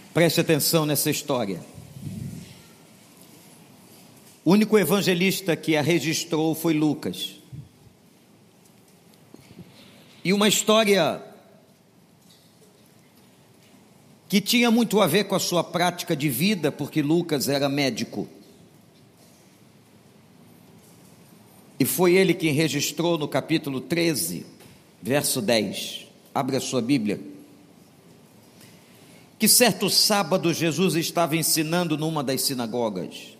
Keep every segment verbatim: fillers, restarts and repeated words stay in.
Preste atenção nessa história. O único evangelista que a registrou foi Lucas. E uma história que tinha muito a ver com a sua prática de vida, porque Lucas era médico. E foi ele quem registrou no capítulo treze, verso dez. Abre a sua Bíblia. Que certo sábado Jesus estava ensinando numa das sinagogas.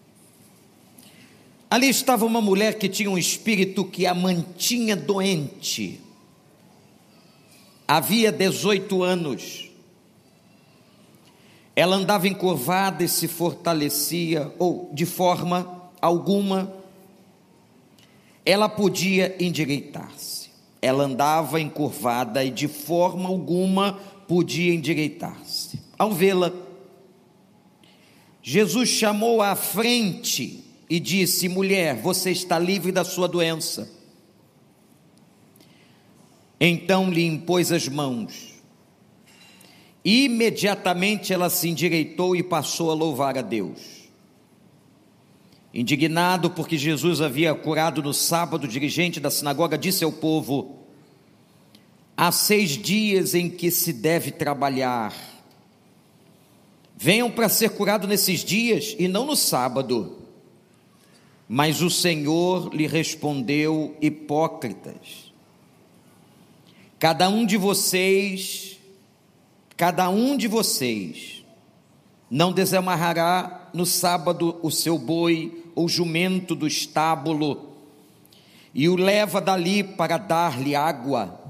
Ali estava uma mulher que tinha um espírito que a mantinha doente. Havia dezoito anos. Ela andava encurvada e se fortalecia, ou de forma alguma, ela podia endireitar-se. Ela andava encurvada e de forma alguma podia endireitar-se. Ao vê-la, Jesus chamou-a à frente e disse: mulher, você está livre da sua doença. Então lhe impôs as mãos. Imediatamente ela se endireitou e passou a louvar a Deus. Indignado porque Jesus havia curado no sábado, o dirigente da sinagoga disse ao povo: há seis dias em que se deve trabalhar. Venham para ser curado nesses dias e não no sábado. Mas o Senhor lhe respondeu: hipócritas, cada um de vocês, cada um de vocês não desamarrará no sábado o seu boi ou jumento do estábulo e o leva dali para dar-lhe água.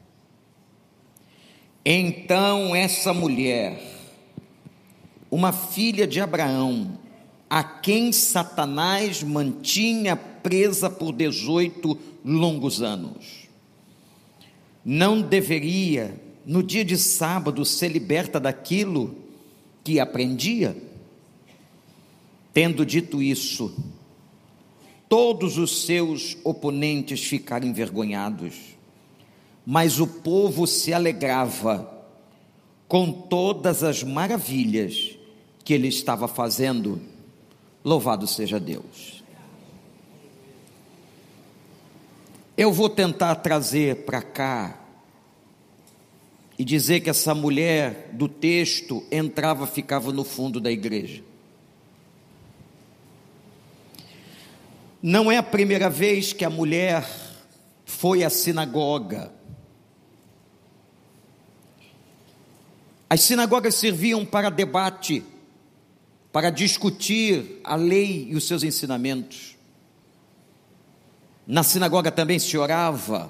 Então essa mulher, uma filha de Abraão, a quem Satanás mantinha presa por dezoito longos anos, não deveria, no dia de sábado, ser liberta daquilo que aprendia? Tendo dito isso, todos os seus oponentes ficaram envergonhados, mas o povo se alegrava com todas as maravilhas que ele estava fazendo. Louvado seja Deus. Eu vou tentar trazer para cá e dizer que essa mulher do texto entrava, ficava no fundo da igreja. Não é a primeira vez que a mulher foi à sinagoga. As sinagogas serviam para debate, para discutir a lei e os seus ensinamentos. Na sinagoga também se orava.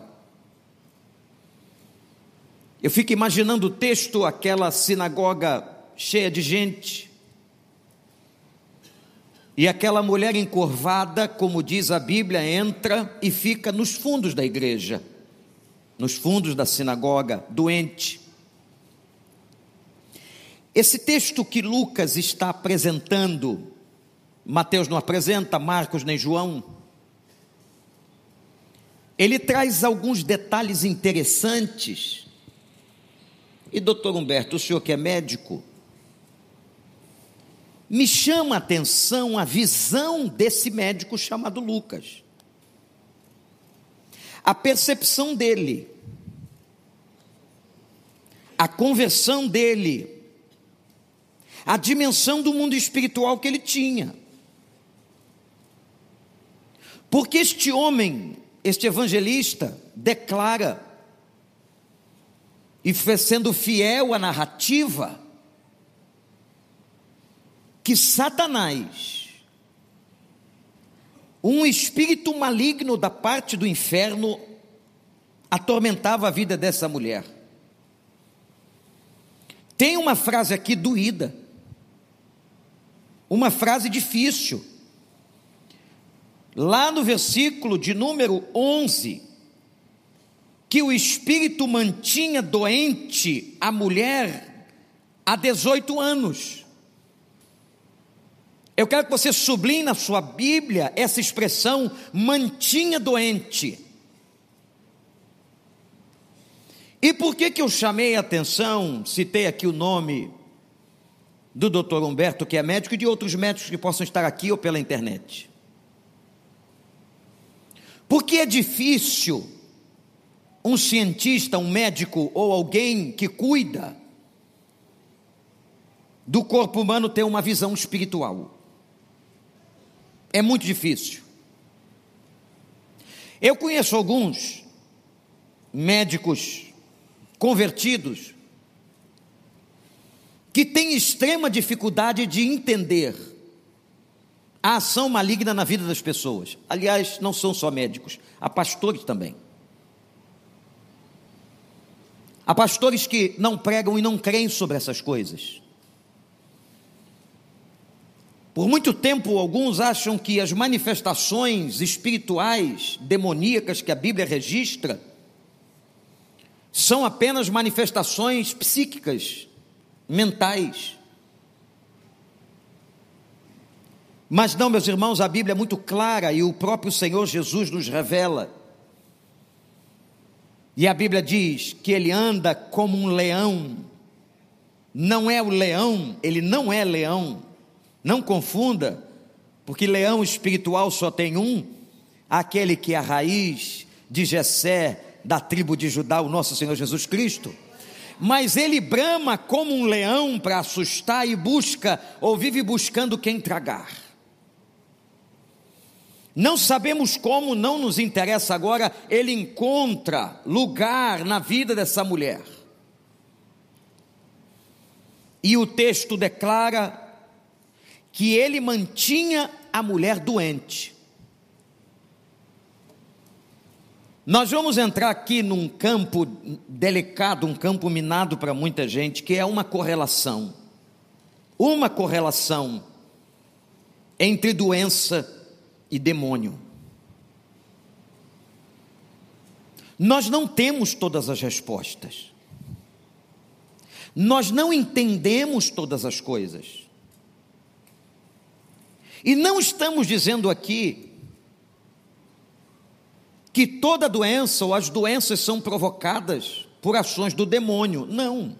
Eu fico imaginando o texto, aquela sinagoga cheia de gente, e aquela mulher encurvada, como diz a Bíblia, entra e fica nos fundos da igreja, nos fundos da sinagoga, doente. Esse texto que Lucas está apresentando, Mateus não apresenta, Marcos nem João, ele traz alguns detalhes interessantes. E doutor Humberto, o senhor que é médico, me chama a atenção a visão desse médico chamado Lucas, a percepção dele, a conversão dele, a dimensão do mundo espiritual que ele tinha. Porque este homem, este evangelista, declara, e sendo fiel à narrativa, que Satanás, um espírito maligno da parte do inferno, atormentava a vida dessa mulher. Tem uma frase aqui doída, uma frase difícil, lá no versículo de número onze, que o espírito mantinha doente a mulher há dezoito anos. Eu quero que você sublinhe na sua Bíblia essa expressão, mantinha doente. E por que que eu chamei a atenção, citei aqui o nome do doutor Humberto, que é médico, e de outros médicos que possam estar aqui ou pela internet. Porque é difícil um cientista, um médico ou alguém que cuida do corpo humano ter uma visão espiritual. É muito difícil. Eu conheço alguns médicos convertidos que têm extrema dificuldade de entender a ação maligna na vida das pessoas. Aliás, não são só médicos, há pastores também. Há pastores que não pregam e não creem sobre essas coisas. Por muito tempo, alguns acham que as manifestações espirituais, demoníacas que a Bíblia registra, são apenas manifestações psíquicas, mentais. Mas não, meus irmãos, a Bíblia é muito clara e o próprio Senhor Jesus nos revela. E a Bíblia diz que ele anda como um leão. Não é o leão, ele não é leão. Não confunda, porque leão espiritual só tem um, aquele que é a raiz de Jessé, da tribo de Judá, o nosso Senhor Jesus Cristo. Mas ele brama como um leão para assustar e busca, ou vive buscando quem tragar. Não sabemos como, não nos interessa agora, ele encontra lugar na vida dessa mulher. E o texto declara que ele mantinha a mulher doente. Nós vamos entrar aqui num campo delicado, um campo minado para muita gente, que é uma correlação. Uma correlação entre doença e demônio. Nós não temos todas as respostas. Nós não entendemos todas as coisas. E não estamos dizendo aqui que toda doença ou as doenças são provocadas por ações do demônio. Não.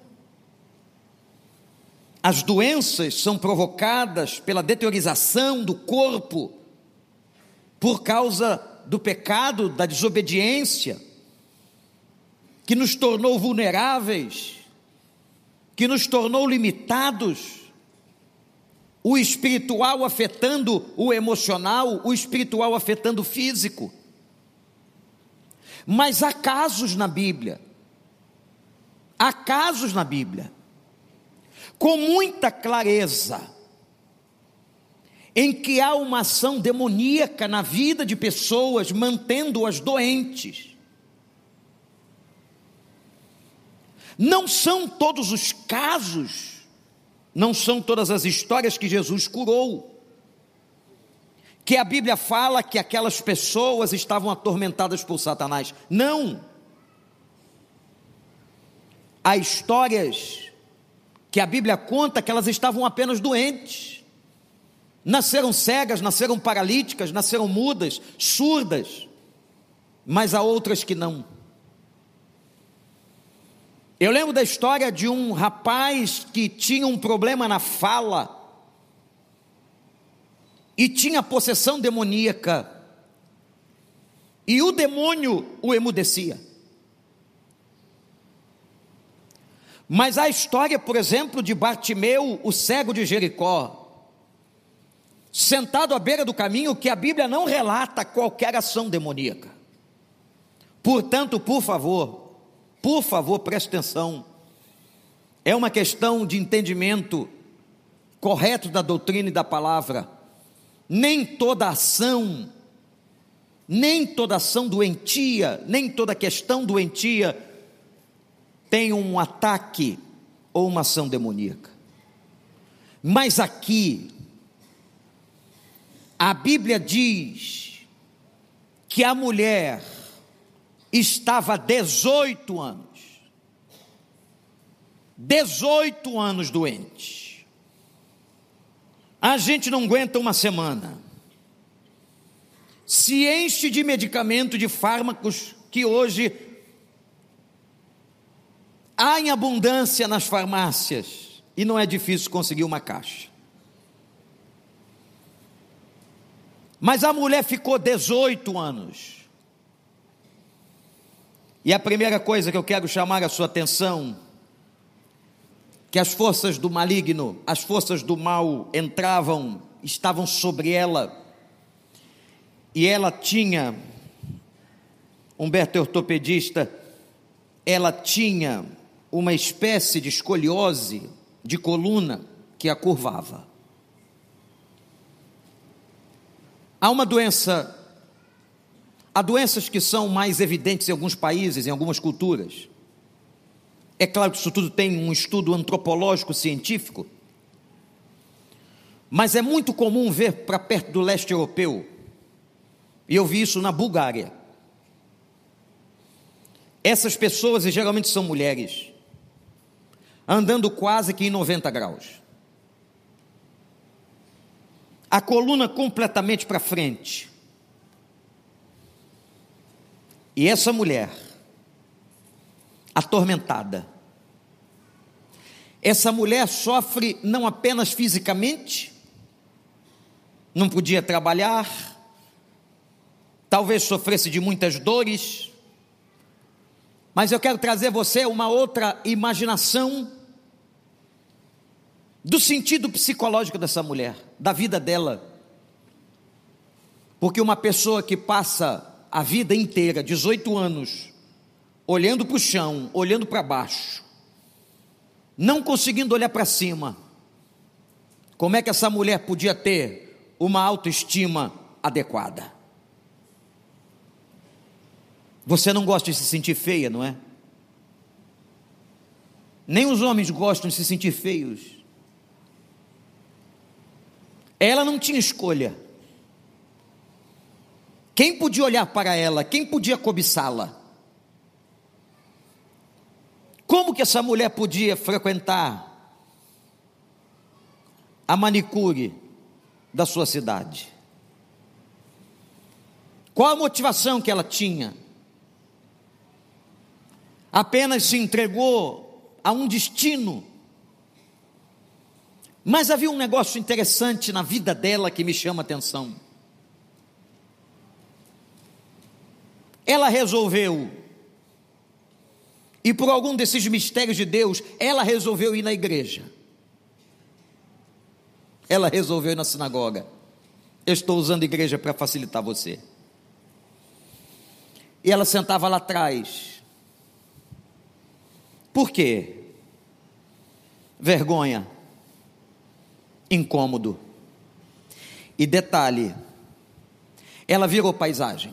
As doenças são provocadas pela deteriorização do corpo, por causa do pecado, da desobediência, que nos tornou vulneráveis, que nos tornou limitados. O espiritual afetando o emocional, o espiritual afetando o físico. Mas há casos na Bíblia, há casos na Bíblia, com muita clareza, em que há uma ação demoníaca na vida de pessoas, mantendo-as doentes. Não são todos os casos, não são todas as histórias que Jesus curou, que a Bíblia fala que aquelas pessoas estavam atormentadas por Satanás. Não. Há histórias que a Bíblia conta que elas estavam apenas doentes. Nasceram cegas, nasceram paralíticas, nasceram mudas, surdas, mas há outras que não. Eu lembro da história de um rapaz que tinha um problema na fala e tinha possessão demoníaca, e o demônio o emudecia. Mas há a história, por exemplo, de Bartimeu, o cego de Jericó, sentado à beira do caminho, que a Bíblia não relata qualquer ação demoníaca. Portanto, por favor, por favor, preste atenção, é uma questão de entendimento correto da doutrina e da palavra. Nem toda ação, nem toda ação doentia, nem toda questão doentia tem um ataque ou uma ação demoníaca. Mas aqui, a Bíblia diz que a mulher estava há dezoito anos, dezoito anos doente. A gente não aguenta uma semana, se enche de medicamento, de fármacos que hoje há em abundância nas farmácias, e não é difícil conseguir uma caixa. Mas a mulher ficou dezoito anos. E a primeira coisa que eu quero chamar a sua atenção, que as forças do maligno, as forças do mal entravam, estavam sobre ela, e ela tinha, Humberto é ortopedista, ela tinha uma espécie de escoliose de coluna que a curvava. Há uma doença, há doenças que são mais evidentes em alguns países, em algumas culturas. É claro que isso tudo tem um estudo antropológico, científico, mas é muito comum ver para perto do leste europeu, e eu vi isso na Bulgária. Essas pessoas, e geralmente são mulheres, andando quase que em noventa graus, a coluna completamente para frente, e essa mulher, atormentada, essa mulher sofre não apenas fisicamente, não podia trabalhar, talvez sofresse de muitas dores, mas eu quero trazer a você uma outra imaginação do sentido psicológico dessa mulher, da vida dela, porque uma pessoa que passa a vida inteira, dezoito anos, olhando para o chão, olhando para baixo, não conseguindo olhar para cima, como é que essa mulher podia ter uma autoestima adequada? Você não gosta de se sentir feia, não é? Nem os homens gostam de se sentir feios. Ela não tinha escolha. Quem podia olhar para ela? Quem podia cobiçá-la? Como que essa mulher podia frequentar a manicure da sua cidade? Qual a motivação que ela tinha? Apenas se entregou a um destino. Mas havia um negócio interessante na vida dela que me chama a atenção. Ela resolveu, e por algum desses mistérios de Deus, ela resolveu ir na igreja. Ela resolveu ir na sinagoga. Eu estou usando igreja para facilitar você. E ela sentava lá atrás. Por quê? Vergonha, incômodo. E detalhe, ela virou paisagem.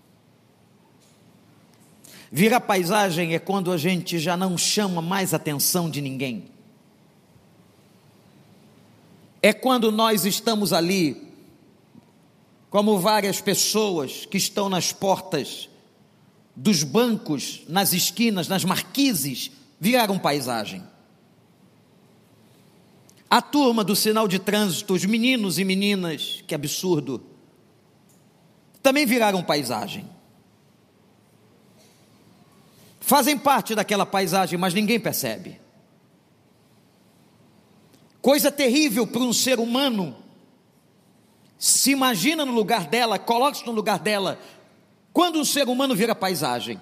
Virar paisagem é quando a gente já não chama mais atenção de ninguém. É quando nós estamos ali, como várias pessoas que estão nas portas dos bancos, nas esquinas, nas marquises, viraram paisagem. A turma do sinal de trânsito, os meninos e meninas, que absurdo, também viraram paisagem. Fazem parte daquela paisagem, mas ninguém percebe. Coisa terrível para um ser humano. Se imagina no lugar dela, coloque-se no lugar dela. Quando um ser humano vira paisagem,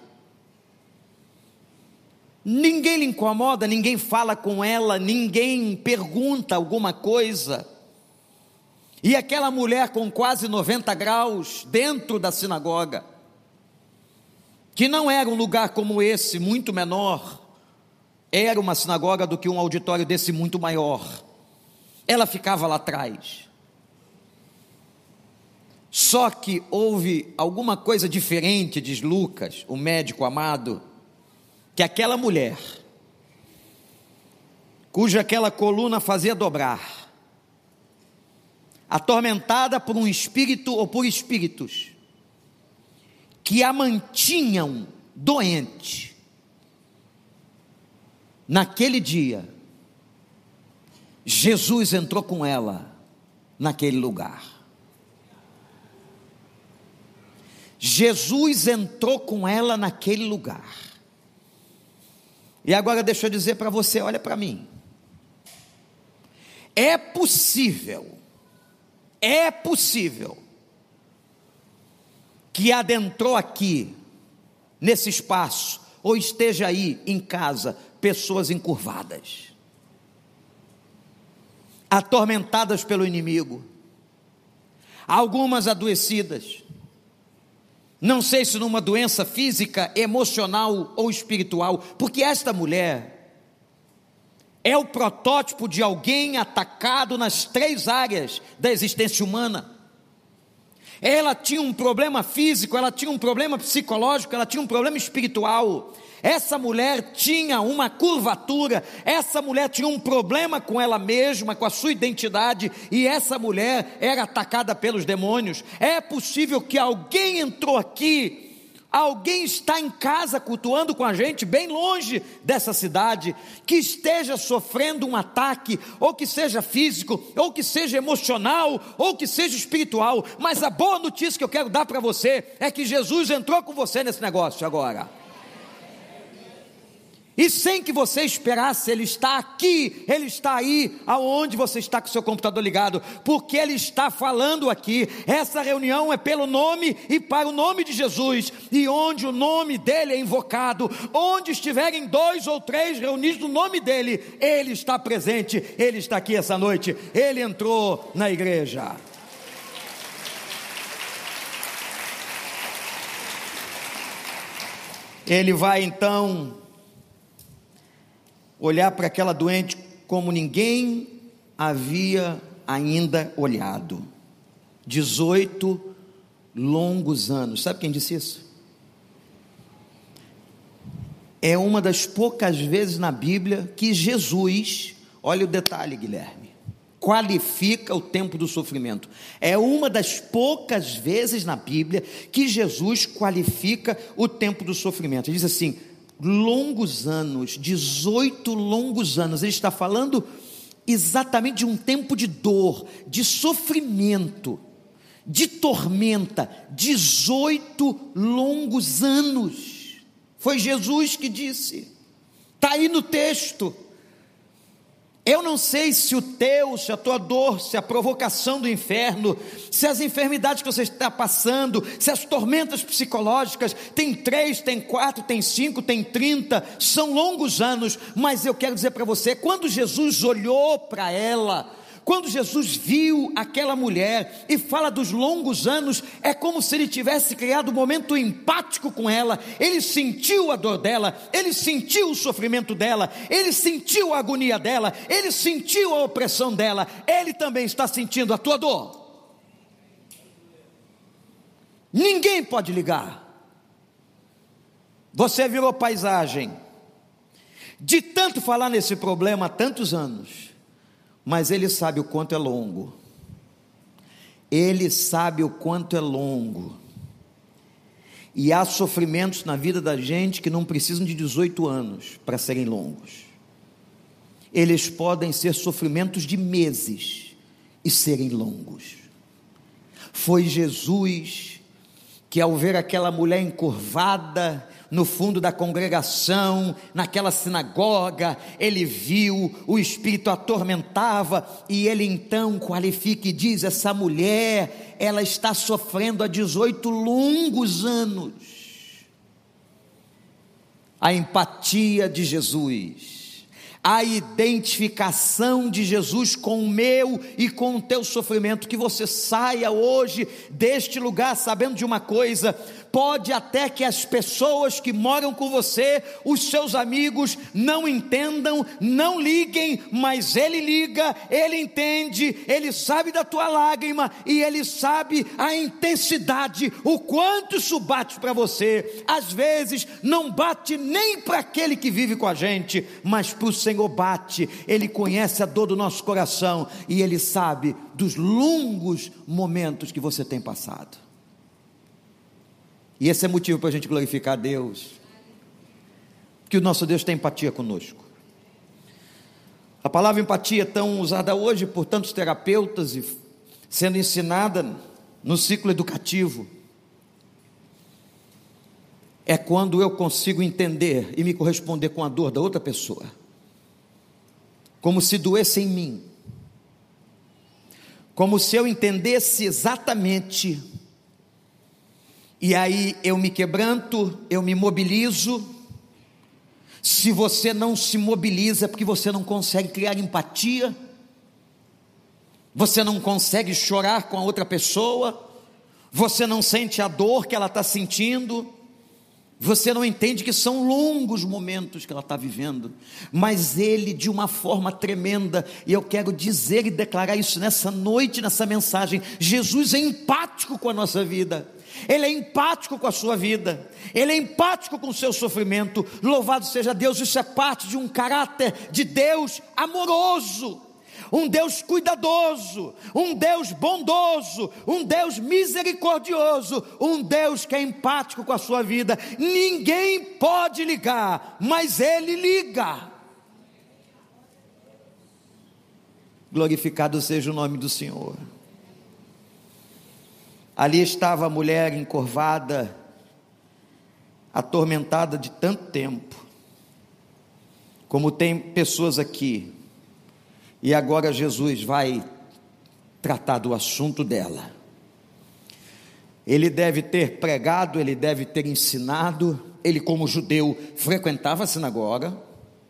ninguém lhe incomoda, ninguém fala com ela, ninguém pergunta alguma coisa. E aquela mulher com quase noventa graus dentro da sinagoga, que não era um lugar como esse, muito menor, era uma sinagoga do que um auditório desse muito maior. Ela ficava lá atrás. Só que houve alguma coisa diferente, diz Lucas, o médico amado, que aquela mulher, cuja aquela coluna fazia dobrar, atormentada por um espírito ou por espíritos, que a mantinham doente, naquele dia, Jesus entrou com ela naquele lugar. Jesus entrou com ela naquele lugar. E agora deixa eu dizer para você, olha para mim. É possível, é possível que adentrou aqui, nesse espaço, ou esteja aí em casa, pessoas encurvadas, atormentadas pelo inimigo, algumas adoecidas, não sei se numa doença física, emocional ou espiritual, porque esta mulher é o protótipo de alguém atacado nas três áreas da existência humana. Ela tinha um problema físico, ela tinha um problema psicológico, ela tinha um problema espiritual. Essa mulher tinha uma curvatura, essa mulher tinha um problema com ela mesma, com a sua identidade, e essa mulher era atacada pelos demônios. É possível que alguém entrou aqui, alguém está em casa cultuando com a gente, bem longe dessa cidade, que esteja sofrendo um ataque, ou que seja físico, ou que seja emocional, ou que seja espiritual, mas a boa notícia que eu quero dar para você, é que Jesus entrou com você nesse negócio agora. E sem que você esperasse, Ele está aqui, Ele está aí, aonde você está com o seu computador ligado, porque Ele está falando aqui. Essa reunião é pelo nome e para o nome de Jesus, e onde o nome dEle é invocado, onde estiverem dois ou três reunidos no nome dEle, Ele está presente, Ele está aqui essa noite, Ele entrou na igreja. Ele vai então olhar para aquela doente como ninguém havia ainda olhado. dezoito longos anos. Sabe quem disse isso? É uma das poucas vezes na Bíblia que Jesus, olha o detalhe, Guilherme, qualifica o tempo do sofrimento. É uma das poucas vezes na Bíblia que Jesus qualifica o tempo do sofrimento. Ele diz assim: longos anos, dezoito longos anos. Ele está falando exatamente de um tempo de dor, de sofrimento, de tormenta. dezoito longos anos. Foi Jesus que disse, está aí no texto. Eu não sei se o teu, se a tua dor, se a provocação do inferno, se as enfermidades que você está passando, se as tormentas psicológicas, tem três, tem quatro, tem cinco, tem trinta, são longos anos, mas eu quero dizer para você, quando Jesus olhou para ela, quando Jesus viu aquela mulher e fala dos longos anos, é como se ele tivesse criado um momento empático com ela. Ele sentiu a dor dela, ele sentiu o sofrimento dela, ele sentiu a agonia dela, ele sentiu a opressão dela. Ele também está sentindo a tua dor. Ninguém pode ligar. Você virou paisagem de tanto falar nesse problema há tantos anos, mas Ele sabe o quanto é longo. Ele sabe o quanto é longo. E há sofrimentos na vida da gente que não precisam de dezoito anos para serem longos. Eles podem ser sofrimentos de meses e serem longos. Foi Jesus que, ao ver aquela mulher encurvada no fundo da congregação, naquela sinagoga, ele viu, o espírito atormentava, e ele então qualifica e diz: essa mulher, ela está sofrendo há dezoito longos anos. A empatia de Jesus, a identificação de Jesus com o meu e com o teu sofrimento, que você saia hoje deste lugar sabendo de uma coisa: pode até que as pessoas que moram com você, os seus amigos, não entendam, não liguem, mas Ele liga, Ele entende, Ele sabe da tua lágrima, e Ele sabe a intensidade, o quanto isso bate para você. Às vezes não bate nem para aquele que vive com a gente, mas para o Senhor bate. Ele conhece a dor do nosso coração, e Ele sabe dos longos momentos que você tem passado. E esse é motivo para a gente glorificar a Deus, que o nosso Deus tem empatia conosco. A palavra empatia é tão usada hoje por tantos terapeutas e sendo ensinada no ciclo educativo. É quando eu consigo entender e me corresponder com a dor da outra pessoa, como se doesse em mim, como se eu entendesse exatamente, e aí eu me quebranto, eu me mobilizo. Se você não se mobiliza, é porque você não consegue criar empatia, você não consegue chorar com a outra pessoa, você não sente a dor que ela está sentindo, você não entende que são longos momentos que ela está vivendo, mas ele, de uma forma tremenda, e eu quero dizer e declarar isso nessa noite, nessa mensagem, Jesus é empático com a nossa vida, Ele é empático com a sua vida, Ele é empático com o seu sofrimento. Louvado seja Deus, isso é parte de um caráter de Deus amoroso, um Deus cuidadoso, um Deus bondoso, um Deus misericordioso, um Deus que é empático com a sua vida. Ninguém pode ligar, mas Ele liga. Glorificado seja o nome do Senhor. Ali estava a mulher encurvada, atormentada de tanto tempo, como tem pessoas aqui, e agora Jesus vai tratar do assunto dela. Ele deve ter pregado, ele deve ter ensinado. Ele, como judeu, frequentava a sinagoga.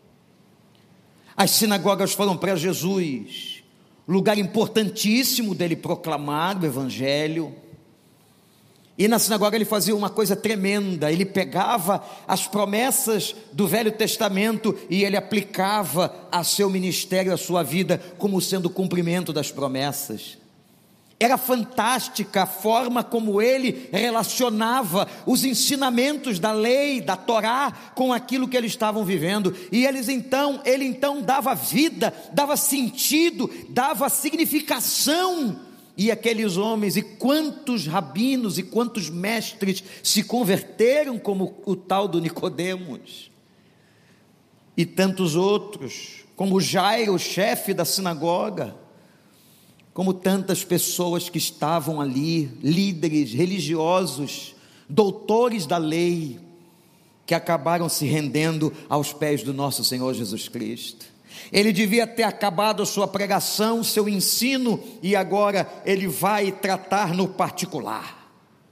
As sinagogas foram para Jesus lugar importantíssimo dele proclamar o evangelho. E na sinagoga ele fazia uma coisa tremenda, ele pegava as promessas do Velho Testamento e ele aplicava a seu ministério, a sua vida, como sendo o cumprimento das promessas. Era fantástica a forma como ele relacionava os ensinamentos da lei, da Torá, com aquilo que eles estavam vivendo. E eles então, ele então dava vida, dava sentido, dava significação. E aqueles homens, e quantos rabinos e quantos mestres se converteram, como o tal do Nicodemos, e tantos outros, como Jairo, o chefe da sinagoga, como tantas pessoas que estavam ali, líderes religiosos, doutores da lei, que acabaram se rendendo aos pés do nosso Senhor Jesus Cristo. Ele devia ter acabado a sua pregação, seu ensino, e agora ele vai tratar no particular.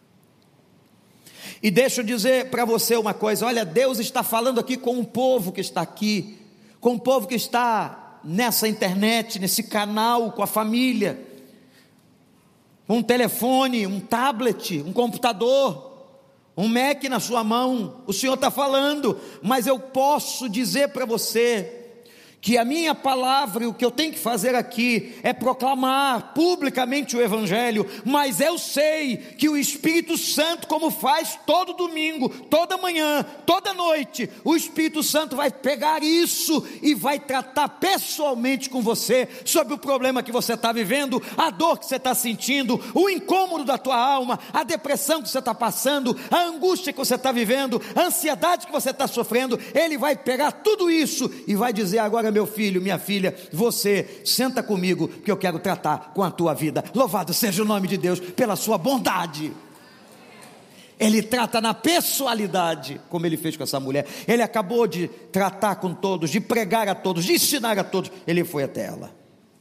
E deixa eu dizer para você uma coisa, olha, Deus está falando aqui com um povo que está aqui, com um povo que está nessa internet, nesse canal, com a família, um telefone, um tablet, um computador, um Mac na sua mão. O Senhor está falando, mas eu posso dizer para você que a minha palavra e o que eu tenho que fazer aqui é proclamar publicamente o evangelho, mas eu sei que o Espírito Santo, como faz todo domingo, toda manhã, toda noite, o Espírito Santo vai pegar isso e vai tratar pessoalmente com você sobre o problema que você está vivendo, a dor que você está sentindo, o incômodo da tua alma, a depressão que você está passando, a angústia que você está vivendo, a ansiedade que você está sofrendo. Ele vai pegar tudo isso e vai dizer: agora, meu filho, minha filha, você senta comigo, que eu quero tratar com a tua vida. Louvado seja o nome de Deus pela sua bondade. Ele trata na pessoalidade, como ele fez com essa mulher. Ele acabou de tratar com todos, de pregar a todos, de ensinar a todos. Ele foi até ela.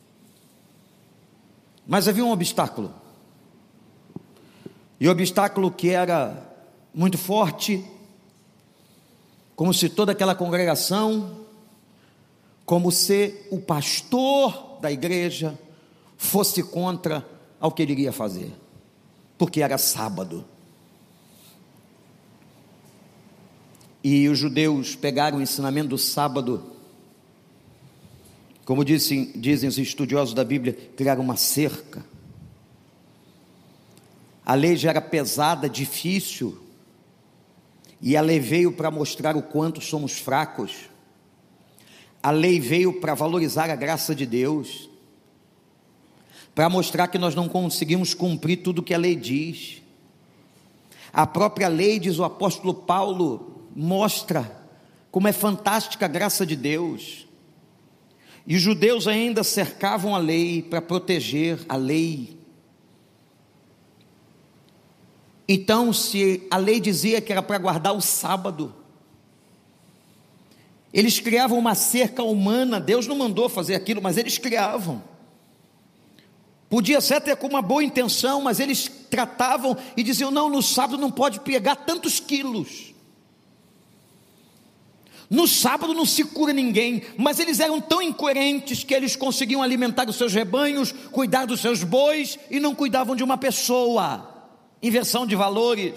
Mas havia um obstáculo, e o obstáculo que era muito forte, como se toda aquela congregação, como se o pastor da igreja fosse contra ao que ele iria fazer, porque era sábado, e os judeus pegaram o ensinamento do sábado, como dizem, dizem os estudiosos da Bíblia, criaram uma cerca. A lei já era pesada, difícil, e a lei veio para mostrar o quanto somos fracos. A lei veio para valorizar a graça de Deus, para mostrar que nós não conseguimos cumprir tudo que a lei diz. A própria lei, diz o apóstolo Paulo, mostra como é fantástica a graça de Deus. E os judeus ainda cercavam a lei para proteger a lei. Então, se a lei dizia que era para guardar o sábado, eles criavam uma cerca humana. Deus não mandou fazer aquilo, mas eles criavam, Podia ser até com uma boa intenção, mas eles tratavam e diziam: não, no sábado não pode pegar tantos quilos. No sábado não se cura ninguém. Mas eles eram tão incoerentes que eles conseguiam alimentar os seus rebanhos, cuidar dos seus bois, e não cuidavam de uma pessoa. Inversão de valores.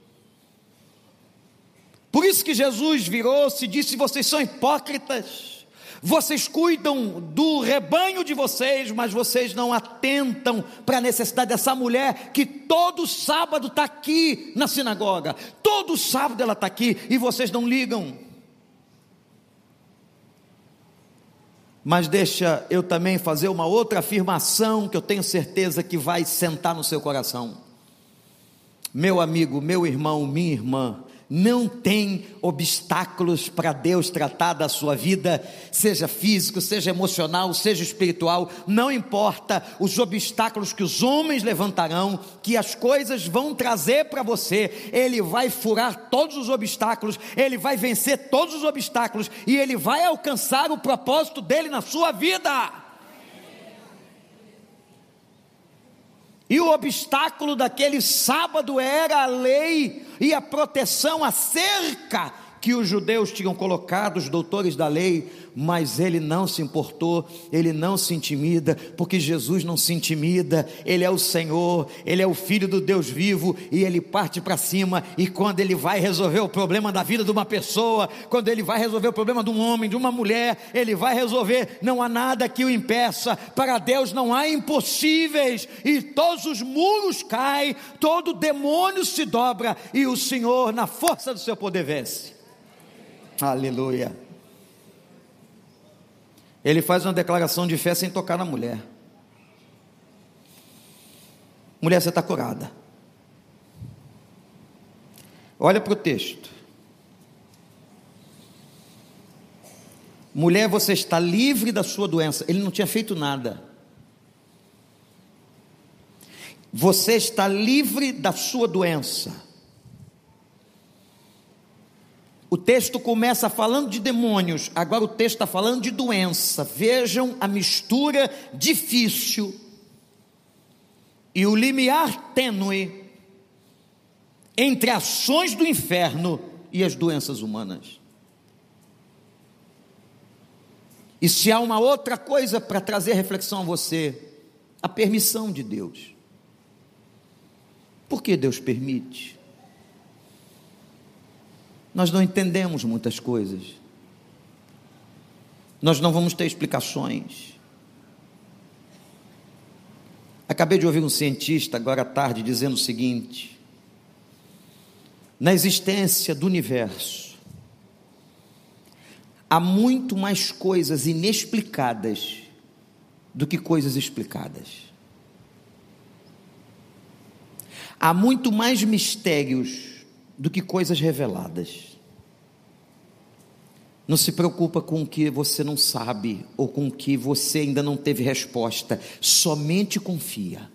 Por isso que Jesus virou-se e disse: vocês são hipócritas, vocês cuidam do rebanho de vocês, mas vocês não atentam para a necessidade dessa mulher, que todo sábado está aqui na sinagoga, todo sábado ela está aqui, e vocês não ligam. Mas deixa eu também fazer uma outra afirmação, que eu tenho certeza que vai sentar no seu coração. Meu amigo, meu irmão, minha irmã, não tem obstáculos para Deus tratar da sua vida, seja físico, seja emocional, seja espiritual. Não importa os obstáculos que os homens levantarão, que as coisas vão trazer para você, Ele vai furar todos os obstáculos, Ele vai vencer todos os obstáculos, e Ele vai alcançar o propósito dEle na sua vida. E o obstáculo daquele sábado era a lei e a proteção, a cerca que os judeus tinham colocado, os doutores da lei. Mas ele não se importou, ele não se intimida, porque Jesus não se intimida. Ele é o Senhor, ele é o Filho do Deus vivo, e ele parte para cima. E quando ele vai resolver o problema da vida de uma pessoa, quando ele vai resolver o problema de um homem, de uma mulher, ele vai resolver. Não há nada que o impeça. Para Deus não há impossíveis, e todos os muros caem, todo demônio se dobra, e o Senhor, na força do seu poder, vence. Aleluia. Ele faz uma declaração de fé sem tocar na mulher. Mulher, você está curada. Olha para o texto. Mulher, você está livre da sua doença. Ele não tinha feito nada. Você está livre da sua doença. O texto começa falando de demônios, agora o texto está falando de doença. Vejam a mistura difícil e o limiar tênue entre ações do inferno e as doenças humanas. E se há uma outra coisa para trazer reflexão a você, a permissão de Deus. Por que Deus permite? Nós não entendemos muitas coisas, nós não vamos ter explicações. Acabei de ouvir um cientista agora à tarde dizendo o seguinte: na existência do universo há muito mais coisas inexplicadas do que coisas explicadas. Há muito mais mistérios do que coisas reveladas. Não se preocupa com o que você não sabe, ou com o que você ainda não teve resposta. Somente confia.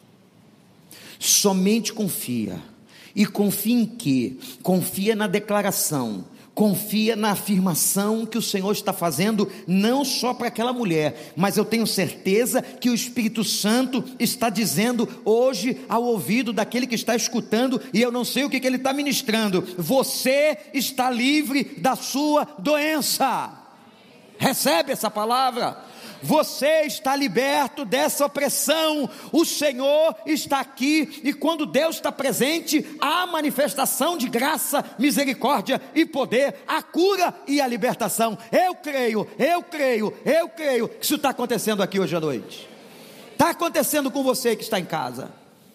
Somente confia. E confia em quê? Confia na declaração. Confia na afirmação que o Senhor está fazendo, não só para aquela mulher, mas eu tenho certeza que o Espírito Santo está dizendo hoje ao ouvido daquele que está escutando, e eu não sei o que, que ele está ministrando: você está livre da sua doença. Recebe essa palavra. Você está liberto dessa opressão. O Senhor está aqui, e quando Deus está presente, há manifestação de graça, misericórdia e poder, a cura e a libertação. Eu creio, eu creio, eu creio que isso está acontecendo aqui hoje à noite. Está acontecendo com você que está em casa.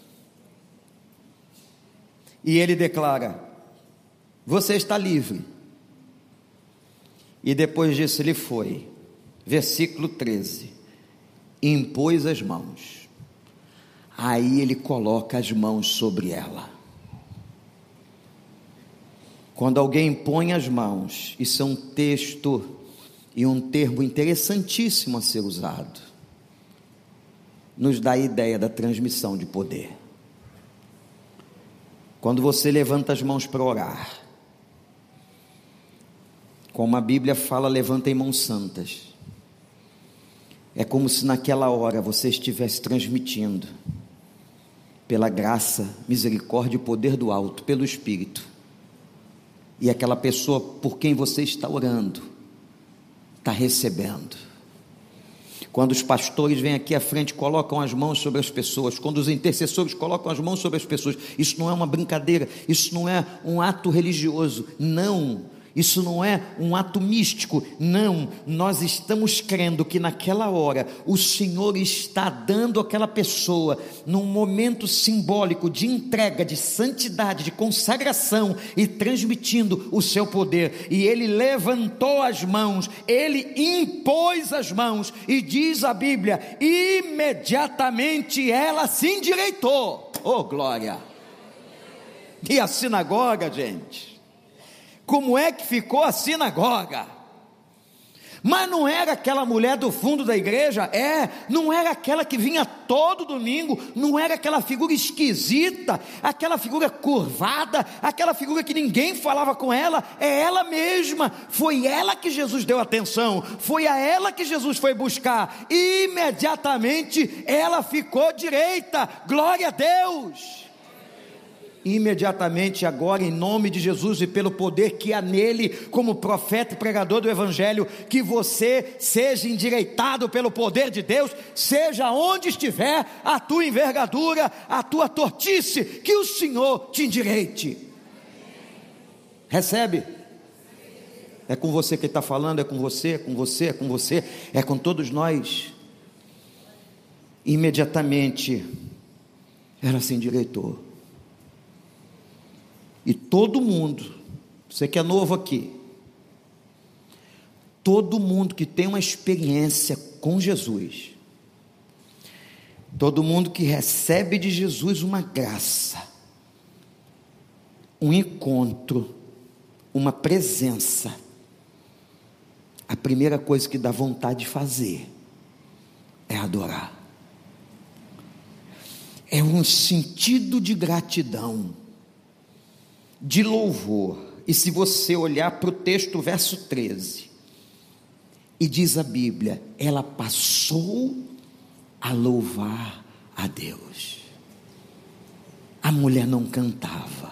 E ele declara: você está livre. E depois disso ele foi. Versículo treze, impôs as mãos. Aí ele coloca as mãos sobre ela. Quando alguém põe as mãos, isso é um texto e um termo interessantíssimo a ser usado, nos dá a ideia da transmissão de poder. Quando você levanta as mãos para orar, como a Bíblia fala, levantem mãos santas. É como se naquela hora você estivesse transmitindo, pela graça, misericórdia e poder do alto, pelo Espírito, e aquela pessoa por quem você está orando, está recebendo. Quando os pastores vêm aqui à frente, colocam as mãos sobre as pessoas, quando os intercessores colocam as mãos sobre as pessoas, isso não é uma brincadeira, isso não é um ato religioso, não, isso não é um ato místico, não, nós estamos crendo que naquela hora, o Senhor está dando àquela pessoa, num momento simbólico de entrega, de santidade, de consagração, e transmitindo o seu poder, e ele levantou as mãos, ele impôs as mãos, e diz a Bíblia, imediatamente ela se endireitou, oh glória, e a sinagoga, gente, como é que ficou a sinagoga? Mas não era aquela mulher do fundo da igreja, é, não era aquela que vinha todo domingo, não era aquela figura esquisita, aquela figura curvada, aquela figura que ninguém falava com ela, é ela mesma, foi ela que Jesus deu atenção, foi a ela que Jesus foi buscar, imediatamente ela ficou direita, glória a Deus. Imediatamente agora, em nome de Jesus e pelo poder que há nele, como profeta e pregador do evangelho, que você seja endireitado pelo poder de Deus, seja onde estiver a tua envergadura, a tua tortice, que o Senhor te endireite. Recebe? É com você que está falando, é com você, é com você, é com você, é com todos nós. Imediatamente ela se endireitou. E todo mundo, você que é novo aqui, todo mundo que tem uma experiência com Jesus, todo mundo que recebe de Jesus uma graça, um encontro, uma presença, a primeira coisa que dá vontade de fazer é adorar. É um sentido de gratidão, de louvor. E se você olhar para o texto, verso treze, e diz a Bíblia, ela passou a louvar a Deus. A mulher não cantava,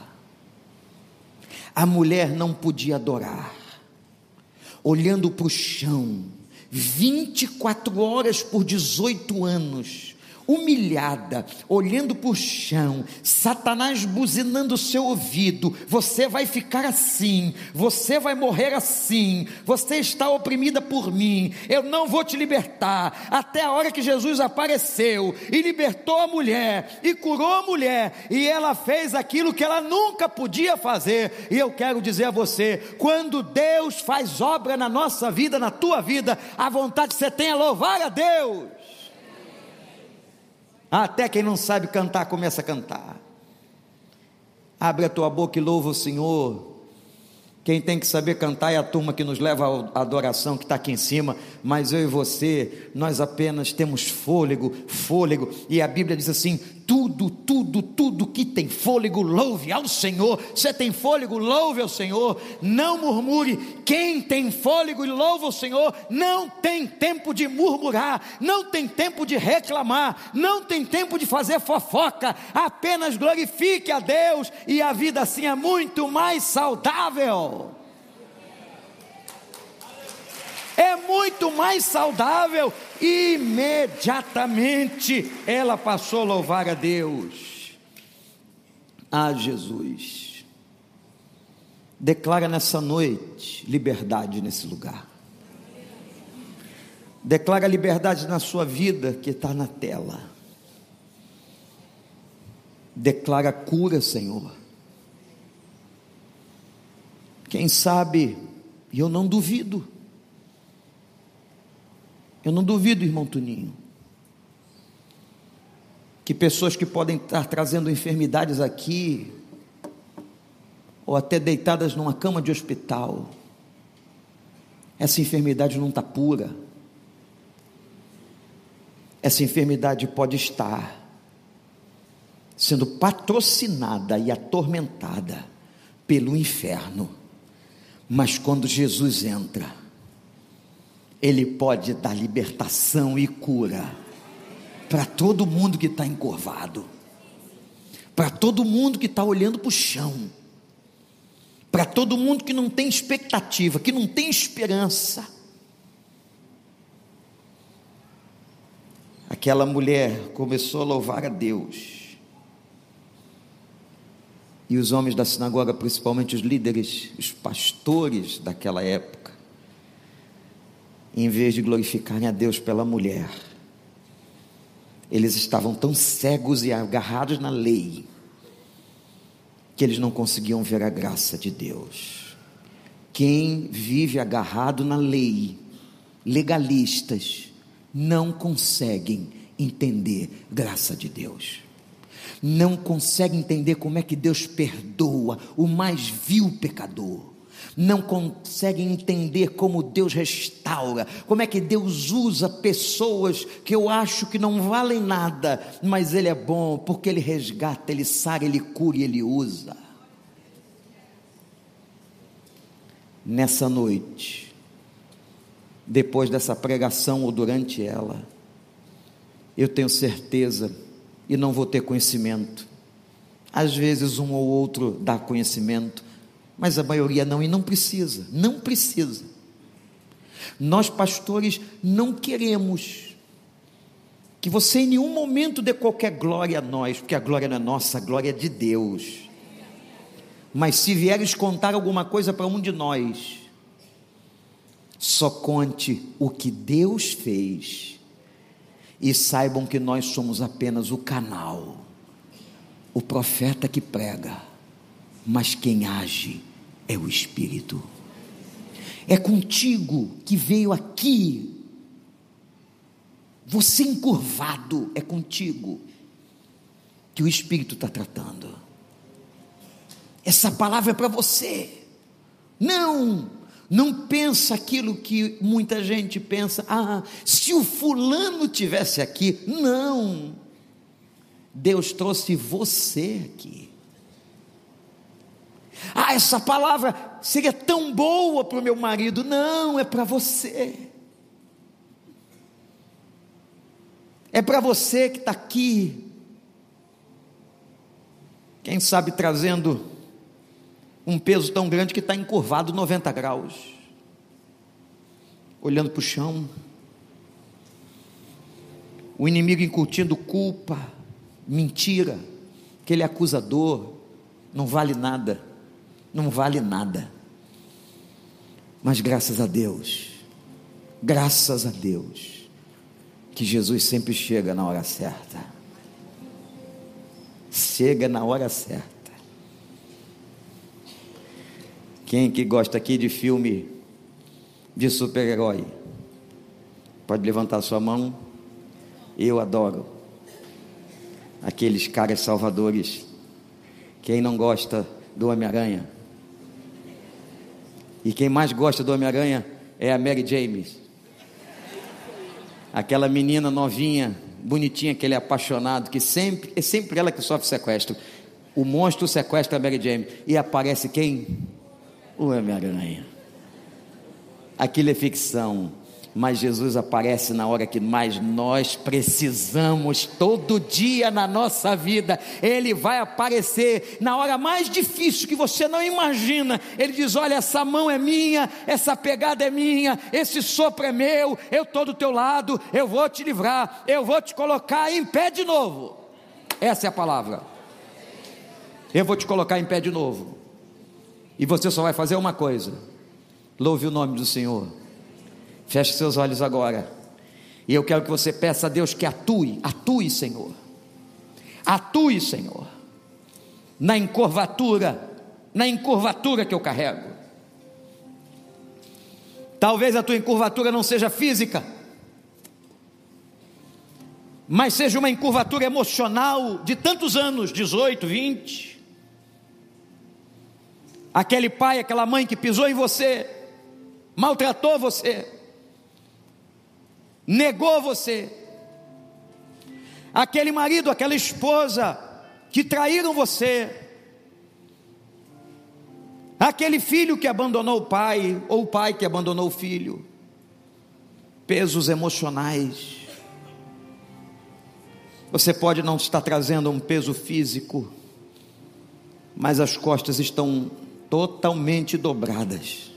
a mulher não podia adorar, olhando para o chão, vinte e quatro horas por dezoito anos, humilhada, olhando para o chão, Satanás buzinando o seu ouvido, você vai ficar assim, você vai morrer assim, você está oprimida por mim, eu não vou te libertar, até a hora que Jesus apareceu, e libertou a mulher, e curou a mulher, e ela fez aquilo que ela nunca podia fazer, e eu quero dizer a você, quando Deus faz obra na nossa vida, na tua vida, a vontade que você tem é louvar a Deus. Até quem não sabe cantar, começa a cantar. Abre a tua boca e louva o Senhor. Quem tem que saber cantar é a turma que nos leva à adoração, que está aqui em cima, mas eu e você, nós apenas temos fôlego, fôlego, e a Bíblia diz assim, tudo, tudo, tudo que tem fôlego, louve ao Senhor. Você tem fôlego, louve ao Senhor, não murmure. Quem tem fôlego e louva o Senhor, não tem tempo de murmurar, não tem tempo de reclamar, não tem tempo de fazer fofoca, apenas glorifique a Deus, e a vida assim é muito mais saudável. É muito mais saudável. Imediatamente ela passou a louvar a Deus. Ah, Jesus, declara nessa noite liberdade nesse lugar. Declara liberdade na sua vida que está na tela. Declara cura, Senhor. Quem sabe, e eu não duvido, eu não duvido, irmão Toninho, que pessoas que podem estar trazendo enfermidades aqui, ou até deitadas numa cama de hospital, essa enfermidade não está pura, essa enfermidade pode estar sendo patrocinada e atormentada pelo inferno, mas quando Jesus entra, Ele pode dar libertação e cura para todo mundo que está encurvado, para todo mundo que está olhando para o chão, para todo mundo que não tem expectativa, que não tem esperança. Aquela mulher começou a louvar a Deus, e os homens da sinagoga, principalmente os líderes, os pastores daquela época, em vez de glorificarem a Deus pela mulher, eles estavam tão cegos e agarrados na lei, que eles não conseguiam ver a graça de Deus. Quem vive agarrado na lei, legalistas, não conseguem entender graça de Deus, não conseguem entender como é que Deus perdoa o mais vil pecador, não conseguem entender como Deus restaura, como é que Deus usa pessoas que eu acho que não valem nada, mas Ele é bom, porque Ele resgata, Ele sara, Ele cura e Ele usa. Nessa noite, depois dessa pregação ou durante ela, eu tenho certeza, e não vou ter conhecimento, às vezes um ou outro dá conhecimento, mas a maioria não, e não precisa, não precisa. Nós pastores não queremos que você em nenhum momento dê qualquer glória a nós, porque a glória não é nossa, a glória é de Deus. Mas se vieres contar alguma coisa para um de nós, só conte o que Deus fez, e saibam que nós somos apenas o canal, o profeta que prega, mas quem age é o Espírito. É contigo que veio aqui, você encurvado, é contigo que o Espírito está tratando. Essa palavra é para você. Não, não pensa aquilo que muita gente pensa, ah, se o fulano tivesse aqui. Não, Deus trouxe você aqui. Ah, essa palavra seria tão boa para o meu marido. Não, é para você. É para você que está aqui, quem sabe trazendo um peso tão grande que está encurvado noventa graus, olhando para o chão, o inimigo incutindo culpa, mentira, que ele é acusador, não vale nada, não vale nada, mas graças a Deus, graças a Deus, que Jesus sempre chega na hora certa, chega na hora certa. Quem que gosta aqui de filme de super-herói? Pode levantar sua mão. Eu adoro aqueles caras salvadores. Quem não gosta do Homem-Aranha? E quem mais gosta do Homem-Aranha é a Mary Jane, aquela menina novinha, bonitinha, que ele é apaixonado, que sempre, é sempre ela que sofre sequestro. O monstro sequestra a Mary Jane, e aparece quem? O Homem-Aranha. Aquilo é ficção, mas Jesus aparece na hora que mais nós precisamos, todo dia na nossa vida. Ele vai aparecer na hora mais difícil, que você não imagina. Ele diz: olha, essa mão é minha, essa pegada é minha, esse sopro é meu, eu estou do teu lado, eu vou te livrar, eu vou te colocar em pé de novo. Essa é a palavra. Eu vou te colocar em pé de novo. E você só vai fazer uma coisa: louve o nome do Senhor. Feche seus olhos agora, e eu quero que você peça a Deus que atue, atue Senhor, atue Senhor, na encurvatura, na encurvatura que eu carrego. Talvez a tua encurvatura não seja física, mas seja uma encurvatura emocional de tantos anos, dezoito, vinte. Aquele pai, aquela mãe que pisou em você, maltratou você, negou você. Aquele marido, aquela esposa que traíram você. Aquele filho que abandonou o pai, ou o pai que abandonou o filho. pesos emocionais. Você pode não estar trazendo um peso físico, mas as costas estão totalmente dobradas,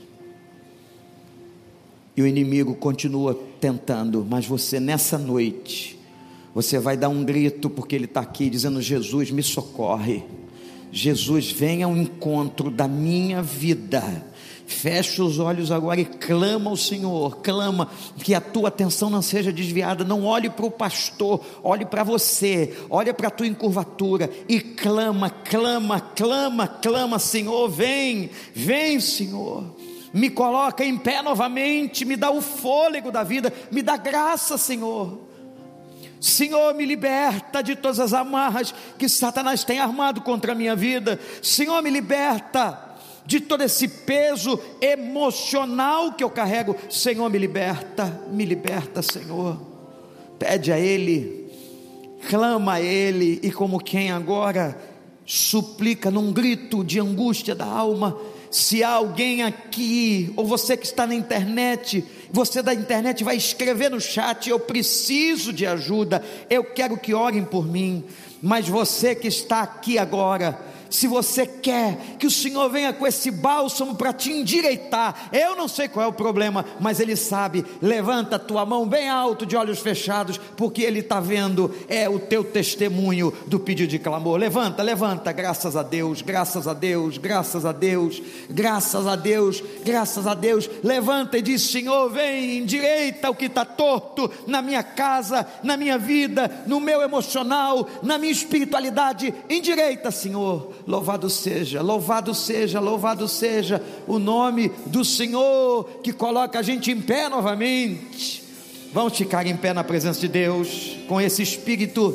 e o inimigo continua tentando. Mas você, nessa noite, você vai dar um grito, porque ele está aqui dizendo: Jesus, me socorre. Jesus, vem ao encontro da minha vida. Fecha os olhos agora e clama ao Senhor, clama, que a tua atenção não seja desviada. Não olhe para o pastor, olhe para você, olhe para a tua encurvatura e clama, clama, clama, clama: Senhor, vem, vem Senhor, me coloca em pé novamente, me dá o fôlego da vida, me dá graça, Senhor. Senhor, me liberta de todas as amarras que Satanás tem armado contra a minha vida. Senhor, me liberta de todo esse peso emocional que eu carrego. Senhor, me liberta, me liberta, Senhor. Pede a Ele, clama a Ele, e como quem agora suplica num grito de angústia da alma. Se há alguém aqui, ou você que está na internet, você da internet vai escrever no chat: eu preciso de ajuda, eu quero que orem por mim. Mas você que está aqui agora, se você quer que o Senhor venha com esse bálsamo para te endireitar, eu não sei qual é o problema, mas Ele sabe. Levanta a tua mão bem alto, de olhos fechados, porque Ele está vendo, é o teu testemunho do pedido de clamor. Levanta, levanta, graças a Deus, graças a Deus, graças a Deus, graças a Deus, graças a Deus. Levanta e diz: Senhor, vem, endireita o que está torto na minha casa, na minha vida, no meu emocional, na minha espiritualidade. Endireita, Senhor. Louvado seja, louvado seja, louvado seja o nome do Senhor, que coloca a gente em pé novamente. Vamos ficar em pé na presença de Deus, com esse espírito,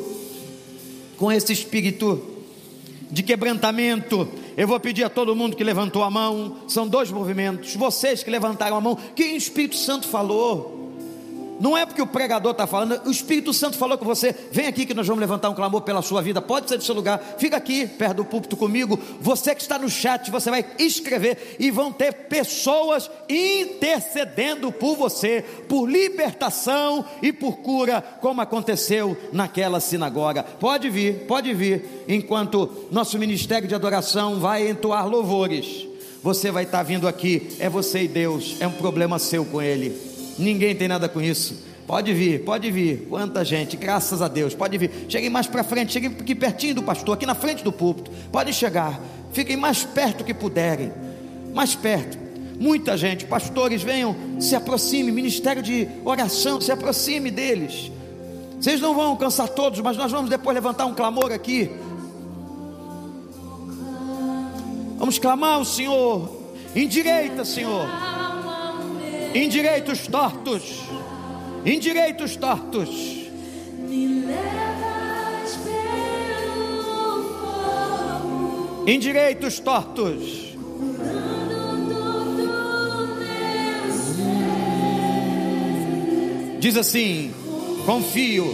com esse espírito de quebrantamento. Eu vou pedir a todo mundo que levantou a mão, são dois movimentos, vocês que levantaram a mão, que o Espírito Santo falou. Não é porque o pregador está falando, o Espírito Santo falou com você: vem aqui que nós vamos levantar um clamor pela sua vida. Pode ser do seu lugar, fica aqui perto do púlpito comigo. Você que está no chat, você vai escrever, e vão ter pessoas intercedendo por você, por libertação e por cura, como aconteceu naquela sinagoga. Pode vir, pode vir, enquanto nosso ministério de adoração vai entoar louvores. Você vai estar vindo aqui, é você e Deus, é um problema seu com Ele. Ninguém tem nada com isso. Pode vir, pode vir. Quanta gente, graças a Deus. Pode vir. Cheguem mais para frente, cheguem aqui pertinho do pastor, aqui na frente do púlpito. Podem chegar. Fiquem mais perto que puderem. Mais perto. Muita gente. Pastores, venham, se aproxime. Ministério de oração, se aproxime deles. Vocês não vão alcançar todos, mas nós vamos depois levantar um clamor aqui. Vamos clamar ao Senhor. Endireita, Senhor. Endireita os tortos, endireita os tortos. Endireita os tortos. Diz assim: confio.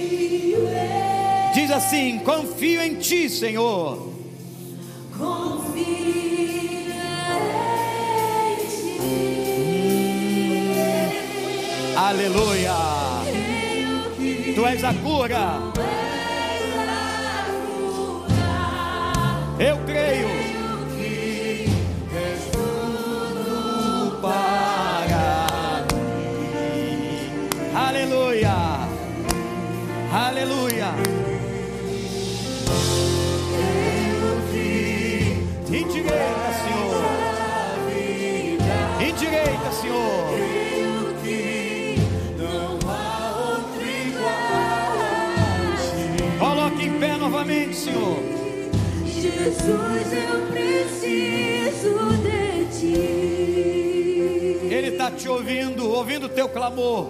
Diz assim: confio em Ti, Senhor. Aleluia. Tu és a cura. Eu creio que és tudo para mim. Aleluia. Aleluia. Endireita, Senhor. Endireita, Senhor. Coloque em pé novamente, Senhor. Jesus, eu preciso de Ti. Ele está te ouvindo, ouvindo o teu clamor.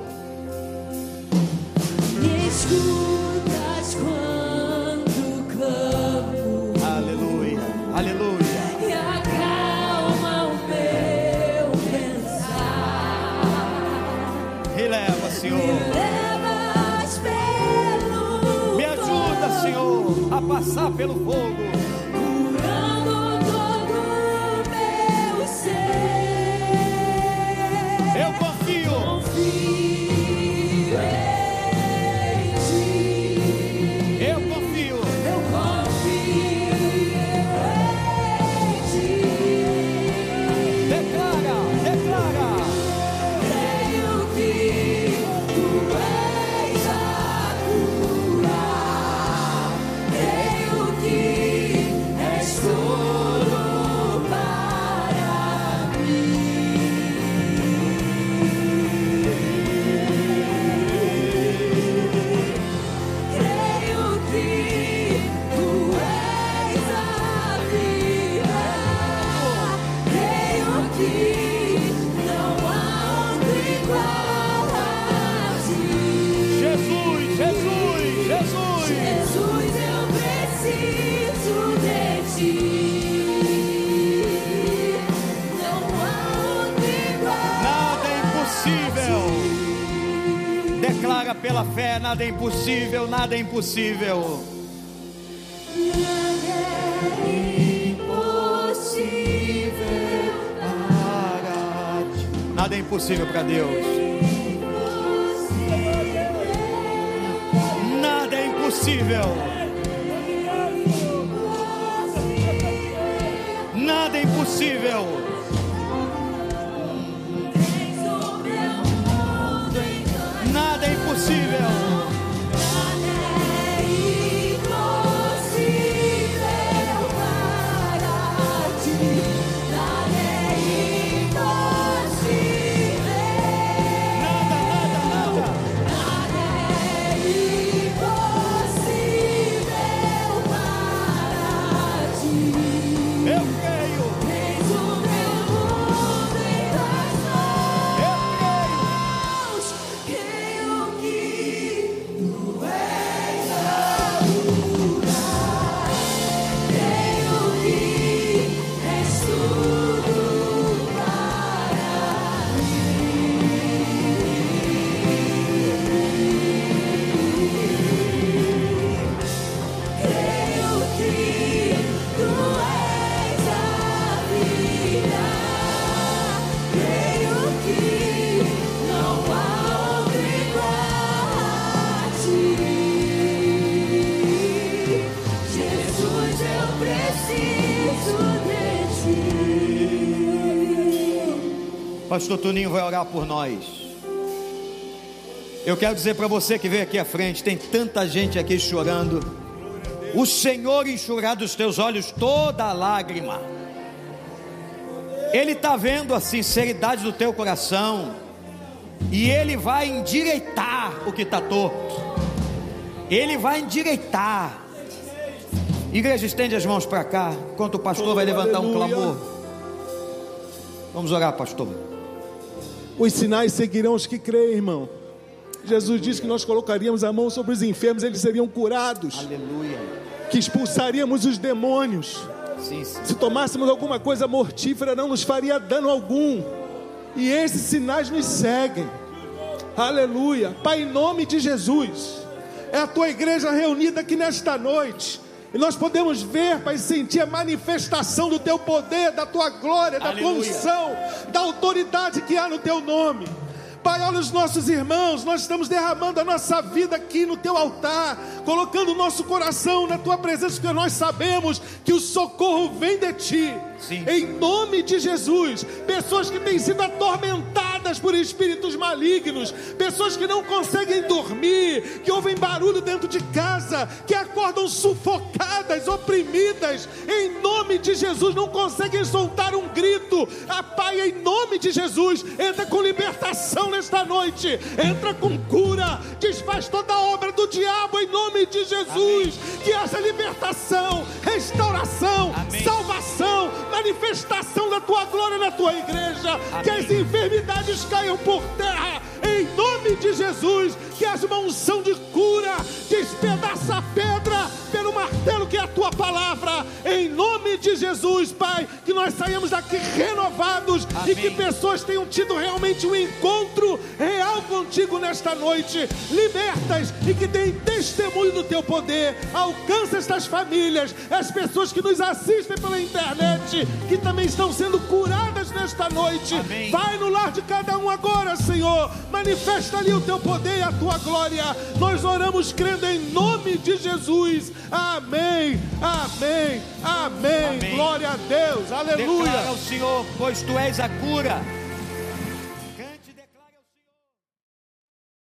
Me escutas quando clamo. Aleluia, aleluia. E acalma o meu pensar. Me leva, Senhor. Me levas pelo Me ajuda, Senhor, a passar pelo fogo. curando todo o meu ser. Eu confio. Confio Jesus, Jesus, Jesus. Jesus, eu preciso de ti. Não há outro igual. Nada é impossível. Declara pela fé, nada é impossível, nada é impossível. Nada é impossível para ti. Nada é impossível para Deus. Nada é impossível. Nada é impossível. Nada é impossível. Pastor Toninho vai orar por nós. Eu quero dizer para você que veio aqui à frente, tem tanta gente aqui chorando. O Senhor enxugará dos teus olhos toda a lágrima. Ele está vendo a sinceridade do teu coração, e Ele vai endireitar o que está torto. Ele vai endireitar. Igreja, estende as mãos para cá, enquanto o pastor oh, vai levantar aleluia. um clamor. Vamos orar, pastor. Os sinais seguirão os que creem, irmão. Jesus disse que nós colocaríamos a mão sobre os enfermos, eles seriam curados. Aleluia. Que expulsaríamos os demônios. Sim, sim. Se tomássemos alguma coisa mortífera, não nos faria dano algum. E esses sinais nos seguem. Aleluia. Pai, em nome de Jesus, é a tua igreja reunida aqui nesta noite. E nós podemos ver, Pai, sentir a manifestação do teu poder, da tua glória, da tua unção, da autoridade que há no teu nome. Pai, olha os nossos irmãos, nós estamos derramando a nossa vida aqui no teu altar, colocando o nosso coração na tua presença, porque nós sabemos que o socorro vem de ti. Sim. Em nome de Jesus, pessoas que têm sido atormentadas por espíritos malignos, pessoas que não conseguem dormir, que ouvem barulho dentro de casa, que acordam sufocadas, oprimidas, em nome de Jesus, não conseguem soltar um grito. Ah, Pai, em nome de Jesus, entra com libertação nesta noite, entra com cura, desfaz toda a obra do diabo em nome de Jesus. Amém. Que haja libertação, restauração, amém. Salvação, manifestação da tua glória na tua igreja. Amém. Que as enfermidades caiam por terra em nome de Jesus. Que haja uma unção de cura, despedaça a pedra pelo martelo que é a tua palavra, em nome de Jesus, Pai. Que nós saímos daqui renovados. Amém. E que pessoas tenham tido realmente um encontro real contigo nesta noite, libertas, e que deem testemunho do teu poder. Alcança estas famílias, as pessoas que nos assistem pela internet, que também estão sendo curadas nesta noite. Amém. Vai no lar de cada um agora, Senhor, manifesta ali o teu poder e a tua glória. Nós oramos crendo em nome de Jesus. Amém, amém, amém, amém. Glória a Deus, aleluia. Declara ao Senhor, pois tu és a cura.